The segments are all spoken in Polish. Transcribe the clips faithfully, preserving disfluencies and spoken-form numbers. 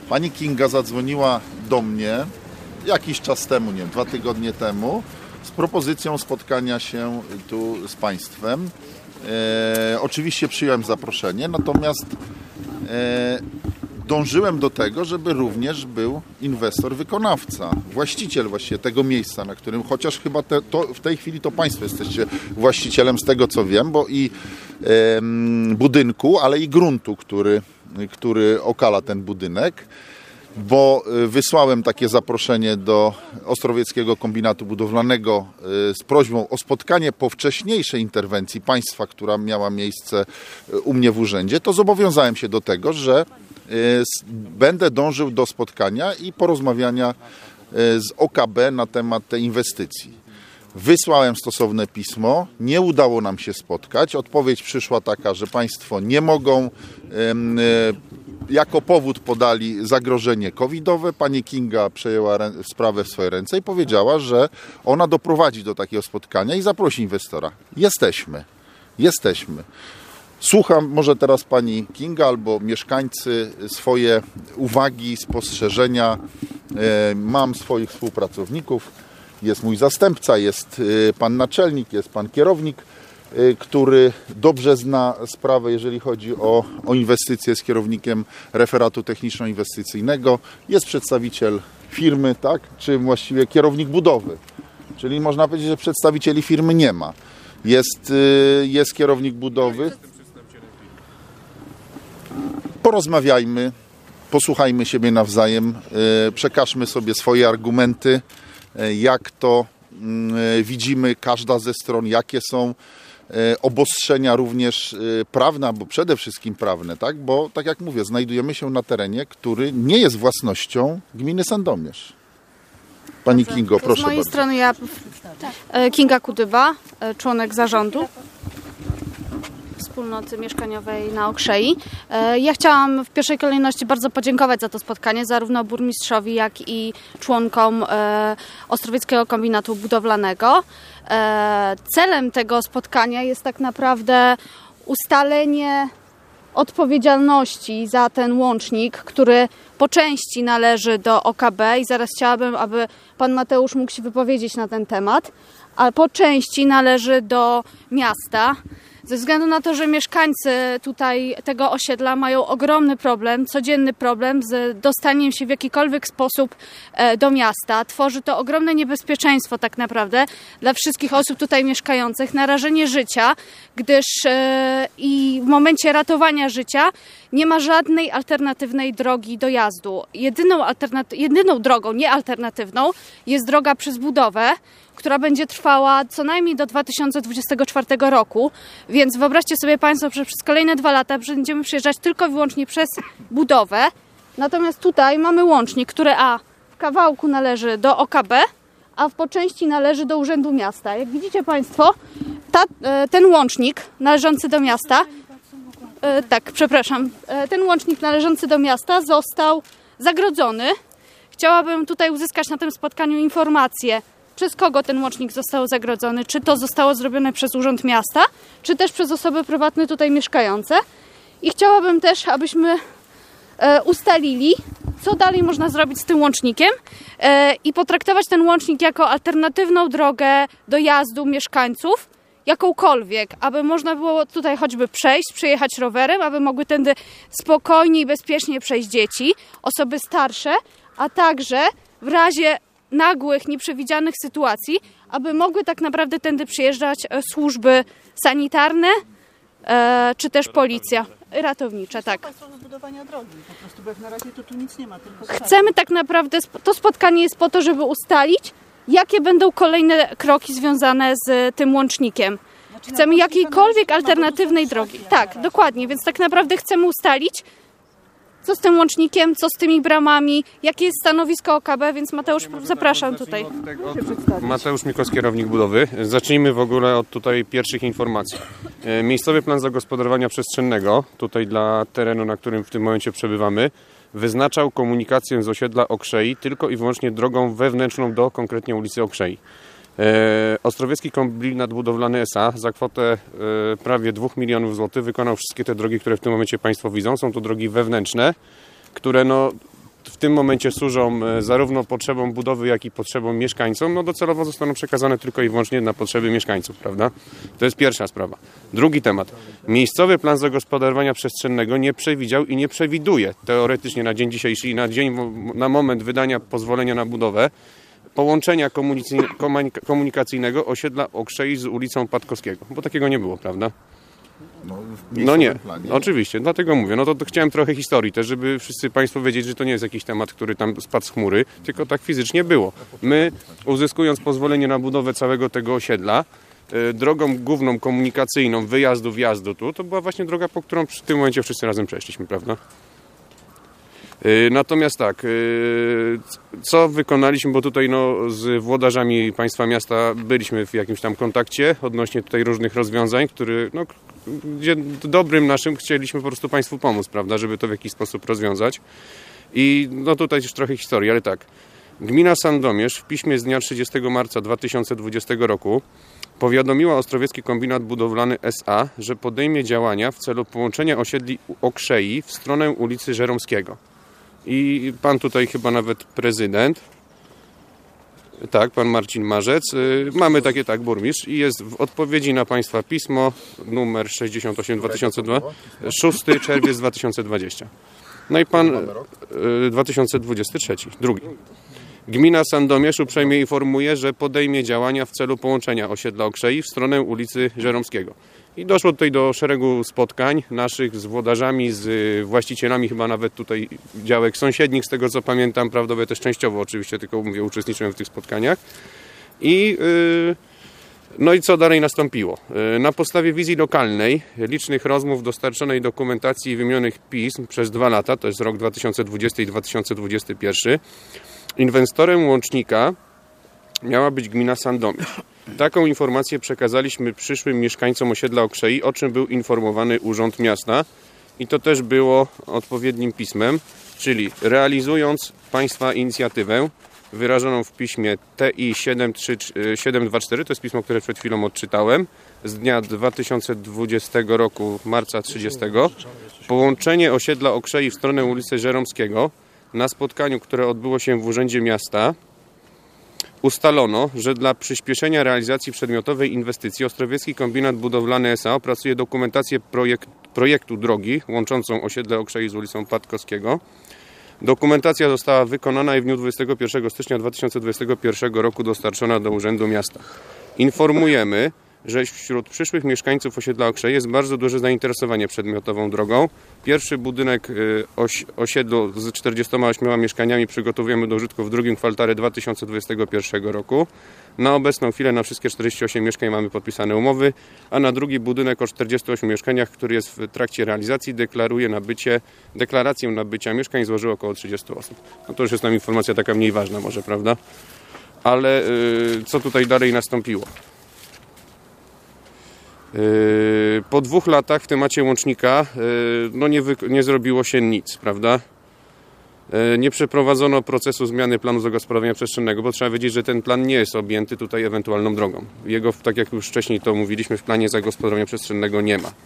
Pani Kinga zadzwoniła do mnie jakiś czas temu, nie wiem, dwa tygodnie temu, z propozycją spotkania się tu z Państwem. E, oczywiście przyjąłem zaproszenie, natomiast e, dążyłem do tego, żeby również był inwestor, wykonawca, właściciel właściwie tego miejsca, na którym, chociaż chyba te, to, w tej chwili to Państwo jesteście właścicielem z tego, co wiem, bo i e, budynku, ale i gruntu, który, który okala ten budynek. Bo wysłałem takie zaproszenie do Ostrowieckiego Kombinatu Budowlanego z prośbą o spotkanie po wcześniejszej interwencji państwa, która miała miejsce u mnie w urzędzie, to zobowiązałem się do tego, że będę dążył do spotkania i porozmawiania z O K B na temat tej inwestycji. Wysłałem stosowne pismo, nie udało nam się spotkać. Odpowiedź przyszła taka, że państwo nie mogą. Jako powód podali zagrożenie covidowe. Pani Kinga przejęła sprawę w swoje ręce i powiedziała, że ona doprowadzi do takiego spotkania i zaprosi inwestora. Jesteśmy. Jesteśmy. Słucham może teraz pani Kinga albo mieszkańcy swoje uwagi, spostrzeżenia. Mam swoich współpracowników. Jest mój zastępca, jest pan naczelnik, jest pan kierownik, który dobrze zna sprawę, jeżeli chodzi o, o inwestycje, z kierownikiem referatu techniczno-inwestycyjnego. Jest przedstawiciel firmy, tak? Czy właściwie kierownik budowy. Czyli można powiedzieć, że przedstawicieli firmy nie ma. Jest, jest kierownik budowy. Porozmawiajmy, posłuchajmy siebie nawzajem, przekażmy sobie swoje argumenty, jak to widzimy każda ze stron, jakie są obostrzenia również prawne, albo przede wszystkim prawne, tak? Bo tak jak mówię, znajdujemy się na terenie, który nie jest własnością gminy Sandomierz. Pani Dobrze. Kingo, proszę bardzo. Z mojej strony ja, Kinga Kudyba, członek zarządu Wspólnoty Mieszkaniowej na Okrzei. Ja chciałam w pierwszej kolejności bardzo podziękować za to spotkanie, zarówno burmistrzowi, jak i członkom Ostrowieckiego Kombinatu Budowlanego. Celem tego spotkania jest tak naprawdę ustalenie odpowiedzialności za ten łącznik, który po części należy do O K B i zaraz chciałabym, aby pan Mateusz mógł się wypowiedzieć na ten temat, a po części należy do miasta. Ze względu na to, że mieszkańcy tutaj tego osiedla mają ogromny problem, codzienny problem z dostaniem się w jakikolwiek sposób do miasta. Tworzy to ogromne niebezpieczeństwo tak naprawdę dla wszystkich osób tutaj mieszkających, narażenie życia, gdyż i w momencie ratowania życia nie ma żadnej alternatywnej drogi dojazdu. Jedyną, alternaty- jedyną drogą, nie alternatywną, jest droga przez budowę, która będzie trwała co najmniej do dwa tysiące dwudziestego czwartego roku, więc wyobraźcie sobie Państwo, że przez kolejne dwa lata będziemy przejeżdżać tylko i wyłącznie przez budowę. Natomiast tutaj mamy łącznik, który a w kawałku należy do O K B, a w po części należy do Urzędu Miasta. Jak widzicie Państwo, ta, ten łącznik należący do miasta, e, tak, przepraszam, e, ten łącznik należący do miasta został zagrodzony. Chciałabym tutaj uzyskać na tym spotkaniu informację, przez kogo ten łącznik został zagrodzony, czy to zostało zrobione przez Urząd Miasta, czy też przez osoby prywatne tutaj mieszkające. I chciałabym też, abyśmy e, ustalili, co dalej można zrobić z tym łącznikiem e, i potraktować ten łącznik jako alternatywną drogę dojazdu mieszkańców, jakąkolwiek, aby można było tutaj choćby przejść, przejechać rowerem, aby mogły tędy spokojnie i bezpiecznie przejść dzieci, osoby starsze, a także w razie nagłych, nieprzewidzianych sytuacji, aby mogły tak naprawdę tędy przyjeżdżać służby sanitarne, e, czy też policja ratownicza, tak. budowania drogi, po prostu, bo jak na razie to tu nic nie ma. Tylko Chcemy tak naprawdę, to spotkanie jest po to, żeby ustalić, jakie będą kolejne kroki związane z tym łącznikiem. Znaczy, chcemy jakiejkolwiek alternatywnej drogi. Tak, dokładnie, więc tak naprawdę chcemy ustalić, co z tym łącznikiem, co z tymi bramami, jakie jest stanowisko O K B, więc Mateusz, zapraszam tutaj. Od tego, od Mateusz Mikos, kierownik budowy. Zacznijmy w ogóle od tutaj pierwszych informacji. Miejscowy plan zagospodarowania przestrzennego, tutaj dla terenu, na którym w tym momencie przebywamy, wyznaczał komunikację z osiedla Okrzei tylko i wyłącznie drogą wewnętrzną do konkretnie ulicy Okrzei. Ostrowiecki Kombinat Budowlany S A za kwotę prawie dwóch milionów złotych wykonał wszystkie te drogi, które w tym momencie Państwo widzą. Są to drogi wewnętrzne, które no, w tym momencie służą zarówno potrzebom budowy, jak i potrzebom mieszkańcom, no docelowo zostaną przekazane tylko i wyłącznie na potrzeby mieszkańców, prawda? To jest pierwsza sprawa. Drugi temat. Miejscowy plan zagospodarowania przestrzennego nie przewidział i nie przewiduje teoretycznie na dzień dzisiejszy i na dzień, na moment wydania pozwolenia na budowę połączenia komunikacyjnego osiedla Okrzei z ulicą Patkowskiego, bo takiego nie było, prawda? No, No nie, planie. Oczywiście, dlatego mówię. No to, to chciałem trochę historii też, żeby wszyscy Państwo wiedzieć, że to nie jest jakiś temat, który tam spadł z chmury, tylko tak fizycznie było. My, uzyskując pozwolenie na budowę całego tego osiedla, y, drogą główną komunikacyjną wyjazdu, wjazdu tu, to była właśnie droga, po którą w tym momencie wszyscy razem przeszliśmy, prawda? Natomiast tak, co wykonaliśmy, bo tutaj no, z włodarzami państwa miasta byliśmy w jakimś tam kontakcie odnośnie tutaj różnych rozwiązań, które, no, gdzie dobrym naszym chcieliśmy po prostu państwu pomóc, prawda, żeby to w jakiś sposób rozwiązać. I no tutaj już trochę historii, ale tak. Gmina Sandomierz w piśmie z dnia trzydziestego marca dwa tysiące dwudziestego roku powiadomiła Ostrowiecki Kombinat Budowlany S A, że podejmie działania w celu połączenia osiedli Okrzei w stronę ulicy Żeromskiego. I pan tutaj chyba nawet prezydent, tak, pan Marcin Marzec, mamy takie, tak, burmistrz i jest w odpowiedzi na państwa pismo numer sześćdziesiąt osiem dwa tysiące dwa, szósty czerwiec dwa tysiące dwudziesty. No i pan dwa tysiące dwudziesty trzeci, drugi. Gmina Sandomierz uprzejmie informuje, że podejmie działania w celu połączenia osiedla Okrzei w stronę ulicy Żeromskiego. I doszło tutaj do szeregu spotkań naszych z włodarzami, z właścicielami chyba nawet tutaj działek sąsiednich, z tego co pamiętam, prawda, też częściowo oczywiście, tylko mówię, uczestniczyłem w tych spotkaniach. I yy, no i co dalej nastąpiło? Yy, na podstawie wizji lokalnej, licznych rozmów, dostarczonej dokumentacji i wymienionych pism przez dwa lata, to jest rok dwa tysiące dwudziesty i dwa tysiące dwudziesty pierwszy, inwestorem łącznika miała być gmina Sandomierz. Taką informację przekazaliśmy przyszłym mieszkańcom osiedla Okrzei, o czym był informowany Urząd Miasta i to też było odpowiednim pismem, czyli realizując państwa inicjatywę wyrażoną w piśmie T I siedem trzy siedem dwa cztery, to jest pismo, które przed chwilą odczytałem, z dnia dwa tysiące dwudziestego roku, marca trzydziestego, połączenie osiedla Okrzei w stronę ulicy Żeromskiego na spotkaniu, które odbyło się w Urzędzie Miasta, ustalono, że dla przyspieszenia realizacji przedmiotowej inwestycji Ostrowiecki Kombinat Budowlany S A opracuje dokumentację projekt, projektu drogi łączącą osiedle Okrzei z ulicą Patkowskiego. Dokumentacja została wykonana i w dniu dwudziestego pierwszego stycznia dwa tysiące dwudziestego pierwszego roku dostarczona do Urzędu Miasta. Informujemy, że wśród przyszłych mieszkańców osiedla Okrzei jest bardzo duże zainteresowanie przedmiotową drogą. Pierwszy budynek oś, osiedlu z czterdziestoma ośmioma mieszkaniami przygotowujemy do użytku w drugim kwartale dwa tysiące dwudziestego pierwszego roku. Na obecną chwilę na wszystkie czterdzieści osiem mieszkań mamy podpisane umowy, a na drugi budynek o czterdziestu ośmiu mieszkaniach, który jest w trakcie realizacji, deklaruje nabycie, deklarację nabycia mieszkań złożyło około trzydziestu osób. No to już jest nam informacja taka mniej ważna może, prawda? Ale yy, co tutaj dalej nastąpiło? Po dwóch latach w temacie łącznika no nie, wy, nie zrobiło się nic, prawda? Nie przeprowadzono procesu zmiany planu zagospodarowania przestrzennego, bo trzeba wiedzieć, że ten plan nie jest objęty tutaj ewentualną drogą. Jego, tak jak już wcześniej to mówiliśmy, w planie zagospodarowania przestrzennego nie ma.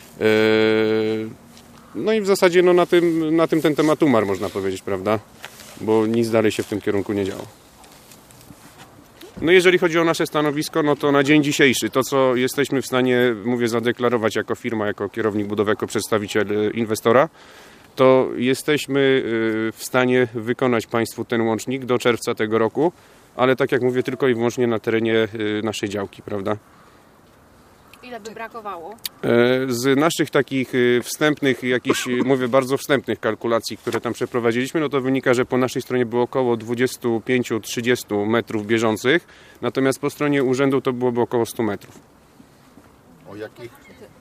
No i w zasadzie no na tym, na tym ten temat umarł, można powiedzieć, prawda? Bo nic dalej się w tym kierunku nie działo. No jeżeli chodzi o nasze stanowisko, no to na dzień dzisiejszy, to co jesteśmy w stanie, mówię, zadeklarować jako firma, jako kierownik budowy, jako przedstawiciel inwestora, to jesteśmy w stanie wykonać Państwu ten łącznik do czerwca tego roku, ale tak jak mówię, tylko i wyłącznie na terenie naszej działki, prawda? Ile by brakowało? Z naszych takich wstępnych, jakichś, mówię, bardzo wstępnych kalkulacji, które tam przeprowadziliśmy, no to wynika, że po naszej stronie było około dwadzieścia pięć do trzydziestu metrów bieżących, natomiast po stronie urzędu to byłoby około stu metrów. O jakich?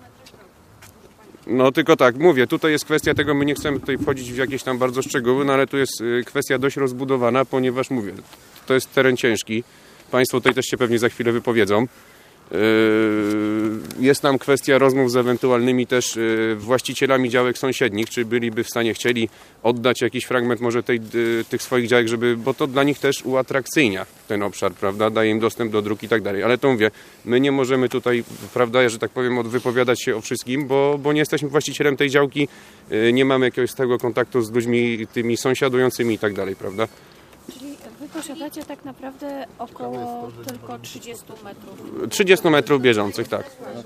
No tylko tak, mówię, tutaj jest kwestia tego, my nie chcemy tutaj wchodzić w jakieś tam bardzo szczegóły, no ale tu jest kwestia dość rozbudowana, ponieważ mówię, to jest teren ciężki, Państwo tutaj też się pewnie za chwilę wypowiedzą. Jest tam kwestia rozmów z ewentualnymi też właścicielami działek sąsiednich, czy byliby w stanie, chcieli oddać jakiś fragment może tej, tych swoich działek, żeby, bo to dla nich też uatrakcyjnia ten obszar, prawda, daje im dostęp do dróg i tak dalej. Ale to mówię, my nie możemy tutaj, prawda, że tak powiem, wypowiadać się o wszystkim, bo, bo nie jesteśmy właścicielem tej działki, nie mamy jakiegoś stałego kontaktu z ludźmi tymi sąsiadującymi i tak dalej, prawda. Czyli wy posiadacie tak naprawdę około tylko trzydzieści metrów. trzydzieści metrów bieżących, tak.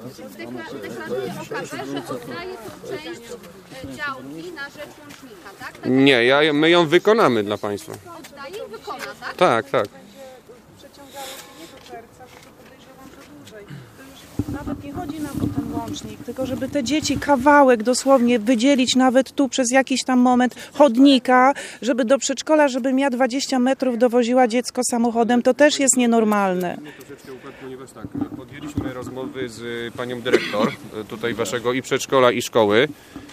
Deklaruje O K P, że oddaje tą część e, działki na rzecz łącznika, tak? Nie, ja, my ją wykonamy dla Państwa. Oddaje i wykona, tak? Tak, tak. Przeciągało się nie do czerwca, tylko podejrzewam, że dłużej. To już nawet nie chodzi nam o ten łącznik, tylko żeby te dzieci kawałek dosłownie wydzielić nawet tu przez jakiś tam moment chodnika, żeby do przedszkola, żebym ja dwadzieścia metrów dowoziła dziecko samochodem, to też jest nienormalne. Troszeczkę układ, ponieważ tak, podjęliśmy rozmowy z panią dyrektor tutaj waszego i przedszkola, i szkoły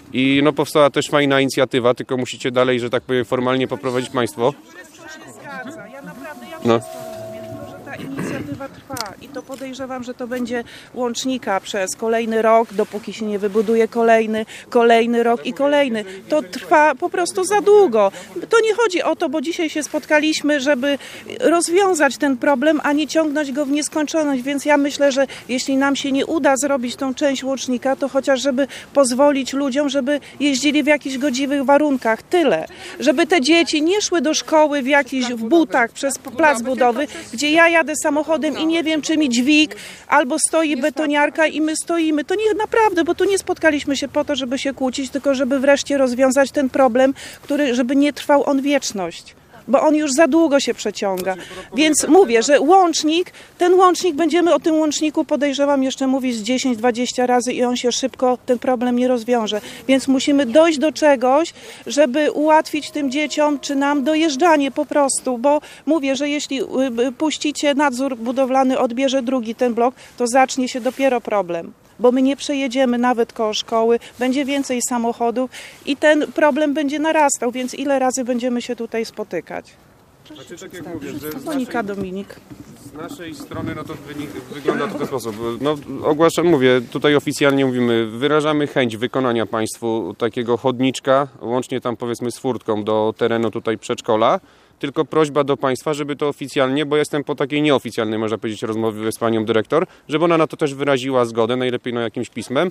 i no powstała też fajna inicjatywa, tylko musicie dalej, że tak powiem, formalnie poprowadzić państwo. Wszystko się zgadza. Ja naprawdę, ja No. wszystko rozumiem, tylko że ta inicjatywa trwa i to podejrzewam, że to będzie łącznika przez kolejny rok, dopóki się nie wybuduje kolejny, kolejny rok i kolejny. To trwa po prostu za długo. To nie chodzi o to, bo dzisiaj się spotkaliśmy, żeby rozwiązać ten problem, a nie ciągnąć go w nieskończoność, więc ja myślę, że jeśli nam się nie uda zrobić tą część łącznika, to chociaż żeby pozwolić ludziom, żeby jeździli w jakichś godziwych warunkach. Tyle. Żeby te dzieci nie szły do szkoły w jakichś w butach przez plac budowy, gdzie ja jadę samochodem i nie wiem, czy mi dźwig, albo stoi betoniarka i my stoimy. To nie naprawdę, bo tu nie spotkaliśmy się po to, żeby się kłócić, tylko żeby wreszcie rozwiązać ten problem, który, żeby nie trwał on wieczność. Bo on już za długo się przeciąga. Więc mówię, że łącznik, ten łącznik, będziemy o tym łączniku, podejrzewam, jeszcze mówić z dziesięć dwadzieścia razy i on się szybko, ten problem nie rozwiąże. Więc musimy dojść do czegoś, żeby ułatwić tym dzieciom, czy nam dojeżdżanie po prostu, bo mówię, że jeśli puścicie nadzór budowlany, odbierze drugi ten blok, to zacznie się dopiero problem. Bo my nie przejedziemy nawet koło szkoły, będzie więcej samochodów i ten problem będzie narastał, więc ile razy będziemy się tutaj spotykać? Znaczy, tak jak mówię, że z Monika naszej, Dominik. z naszej strony no to wynik, wygląda to w ten sposób. No, ogłaszam, mówię, tutaj oficjalnie mówimy, wyrażamy chęć wykonania Państwu takiego chodniczka, łącznie tam powiedzmy z furtką do terenu tutaj przedszkola. Tylko prośba do Państwa, żeby to oficjalnie, bo jestem po takiej nieoficjalnej, można powiedzieć, rozmowie z panią dyrektor, żeby ona na to też wyraziła zgodę, najlepiej no jakimś pismem.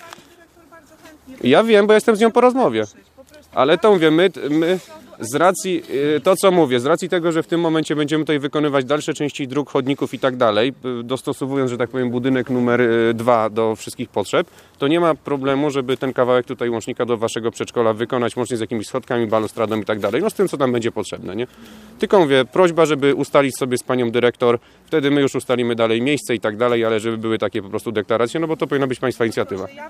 Ja wiem, bo jestem z nią po rozmowie. Ale to mówię, my, my z racji, to co mówię, z racji tego, że w tym momencie będziemy tutaj wykonywać dalsze części dróg, chodników i tak dalej, dostosowując, że tak powiem, budynek numer dwa do wszystkich potrzeb, to nie ma problemu, żeby ten kawałek tutaj łącznika do waszego przedszkola wykonać, łącznie z jakimiś schodkami, balustradą i tak dalej, no z tym, co tam będzie potrzebne, nie? Tylko mówię, prośba, żeby ustalić sobie z panią dyrektor, wtedy my już ustalimy dalej miejsce i tak dalej, ale żeby były takie po prostu deklaracje, no bo to powinna być państwa inicjatywa.